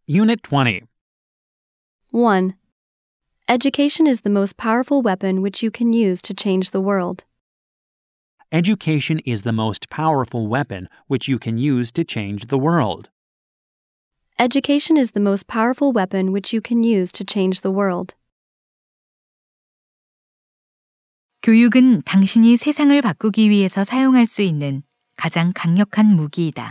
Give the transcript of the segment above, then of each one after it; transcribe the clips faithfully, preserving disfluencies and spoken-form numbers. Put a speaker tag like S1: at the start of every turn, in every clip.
S1: Unit twenty.
S2: one. Education is the most powerful weapon which you can use to change the world.
S1: Education is the most powerful weapon which you can use to change the world.
S2: Education is the most powerful weapon which you can use to change the world.
S3: 교육은 당신이 세상을 바꾸기 위해서 사용할 수 있는 가장 강력한 무기이다.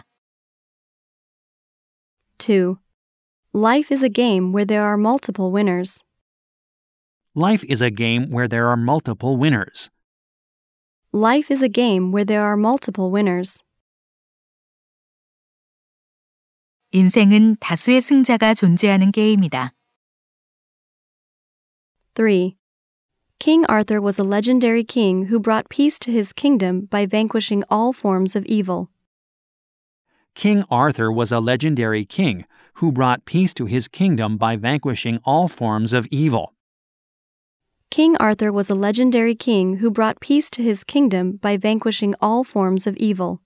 S2: two. Life is a game where there are multiple winners.
S1: Life is a game where there are multiple winners.
S2: Life is a game where there are multiple winners.
S3: 인생은 다수의 승자가 존재하는 게임이다.
S2: three. King Arthur was a legendary king who brought peace to his kingdom by vanquishing all forms of evil.
S1: King Arthur was a legendary king who brought peace to his kingdom by vanquishing all forms of evil.
S2: King Arthur was a legendary king who brought peace to his kingdom by vanquishing all forms of evil.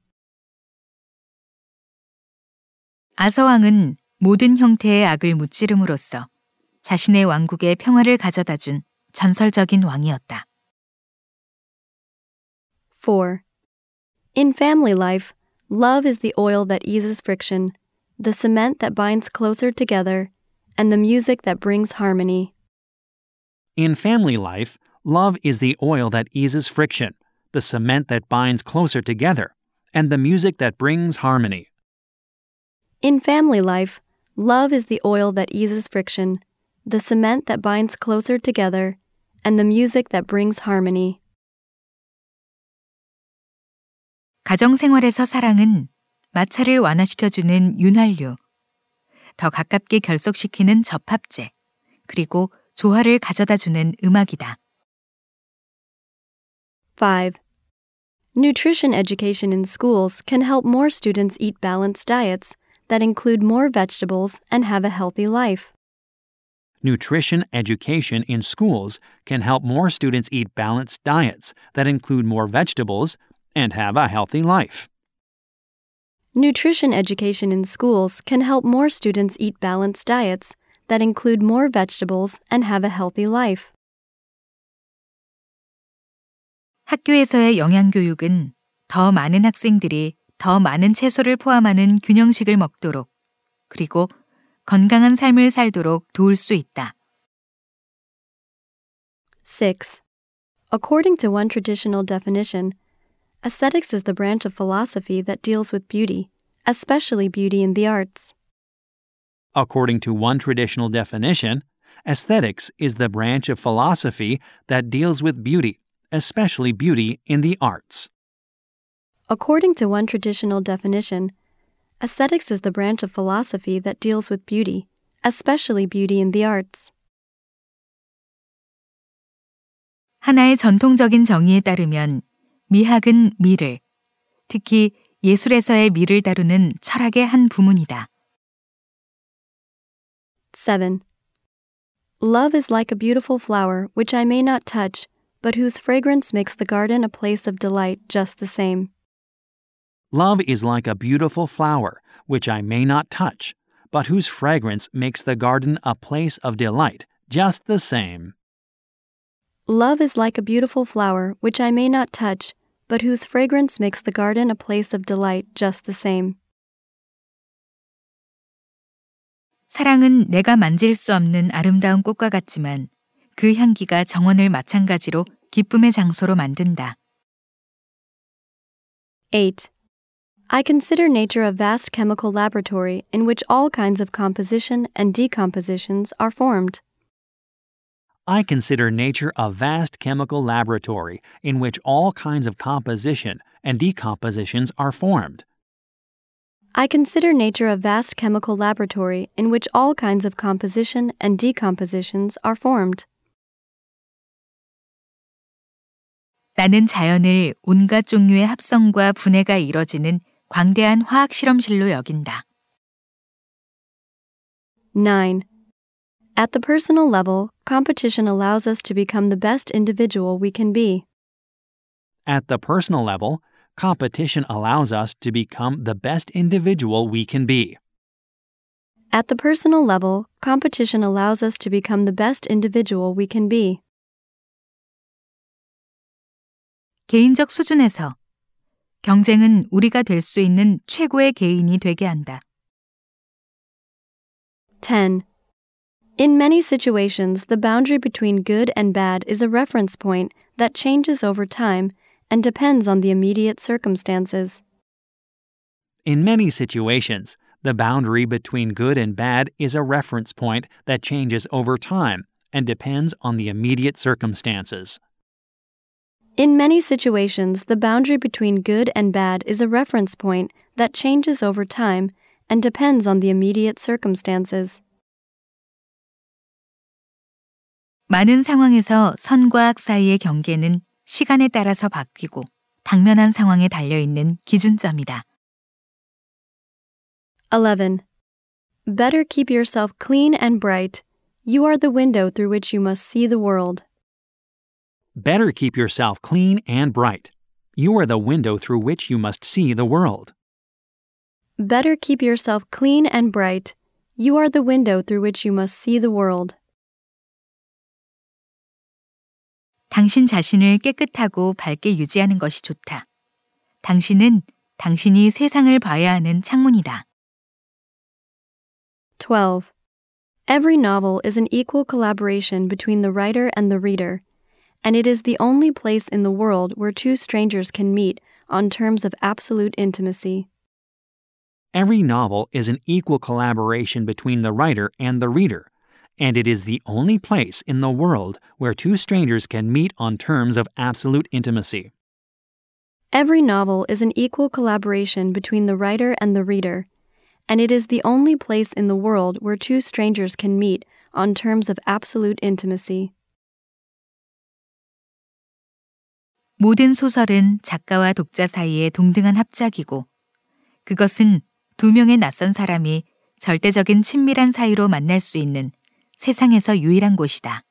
S3: 아서왕은 모든 형태의 악을 무찌름으로써 자신의 왕국에 평화를 가져다준 전설적인 왕이었다.
S2: four. In family life, love is the oil that eases friction, the cement that binds closer together, and the music that brings harmony.
S1: In family life, love is the oil that eases friction, the cement that binds closer together, and the music that brings harmony.
S2: In family life, love is the oil that eases friction, the cement that binds closer together, and the music that brings harmony.
S3: 가정생활에서 사랑은 마찰을 완화시켜주는 윤활유, 더 가깝게 결속시키는 접합제, 그리고 조화를 가져다주는 음악이다.
S2: five. Nutrition education in schools can help more students eat balanced diets that include more vegetables and have a healthy life.
S1: Nutrition education in schools can help more students eat balanced diets that include more vegetables and have a healthy life.
S2: Nutrition education in schools can help more students eat balanced diets that include more vegetables and have a healthy life.
S3: 학교에서의 영양교육은 더 많은 학생들이 더 많은 채소를 포함하는 균형식을 먹도록, 그리고 건강한 삶을 살도록 도울 수 있다.
S2: six. According to one traditional definition, aesthetics is the branch of philosophy that deals with beauty, especially beauty in the arts.
S1: According to one traditional definition, aesthetics is the branch of philosophy that deals with beauty, especially beauty in the arts.
S2: According to one traditional definition, aesthetics is the branch of philosophy that deals with beauty, especially beauty in the arts.
S3: 하나의 전통적인 정의에 따르면 미학은 미를, 특히 예술에서의 미를 다루는 철학의 한 부문이다.
S2: seven. Love is like a beautiful flower which I may not touch, but whose fragrance makes the garden a place of delight just the same.
S1: Love is like a beautiful flower, which I may not touch, but whose fragrance makes the garden a place of delight, just the same.
S2: Love is like a beautiful flower, which I may not touch, but whose fragrance makes the garden a place of delight, just the same.
S3: 사랑은 내가 만질 수 없는 아름다운 꽃과 같지만 그 향기가 정원을 마찬가지로 기쁨의 장소로 만든다.
S2: eight. I consider nature a vast chemical laboratory in which all kinds of composition and decompositions are formed.
S1: I consider nature a vast chemical laboratory in which all kinds of composition and decompositions are formed.
S2: I consider nature a vast chemical laboratory in which all kinds of composition and decompositions are formed.
S3: 나는 자연을 온갖 종류의 합성과 분해가 이뤄지는 광대한 화학 실험실로 여긴다.
S2: nine. At the personal level, competition allows us to become the best individual we can be.
S1: At the personal level, competition allows us to become the best individual we can be.
S2: At the personal level, competition allows us to become the best individual we can be.
S3: 개인적 수준에서 경쟁은 우리가 될 수 있는 최고의 개인이 되게 한다.
S2: ten. In many situations, the boundary between good and bad is a reference point that changes over time and depends on the immediate circumstances.
S1: In many situations, the boundary between good and bad is a reference point that changes over time and depends on the immediate circumstances.
S2: In many situations, the boundary between good and bad is a reference point that changes over time and depends on the immediate circumstances.
S3: 많은 상황에서 선과 악 사이의 경계는 시간에 따라서 바뀌고 당면한 상황에 달려있는 기준점이다.
S2: eleven. Better keep yourself clean and bright. You are the window through which you must see the world.
S1: Better keep yourself clean and bright. You are the window through which you must see the world.
S2: Better keep yourself clean and bright. You are the window through which you must see the world.
S3: 당신 자신을 깨끗하고 밝게 유지하는 것이 좋다. 당신은 당신이 세상을 봐야 하는 창문이다.
S2: twelve. Every novel is an equal collaboration between the writer and the reader, and it is the only place in the world where two strangers can meet on terms of absolute intimacy.
S1: Every novel is an equal collaboration between the writer and the reader, and it is the only place in the world where two strangers can meet on terms of absolute intimacy.
S2: Every novel is an equal collaboration between the writer and the reader, and it is the only place in the world where two strangers can meet on terms of absolute intimacy.
S3: 모든 소설은 작가와 독자 사이의 동등한 합작이고 그것은 두 명의 낯선 사람이 절대적인 친밀한 사이로 만날 수 있는 세상에서 유일한 곳이다.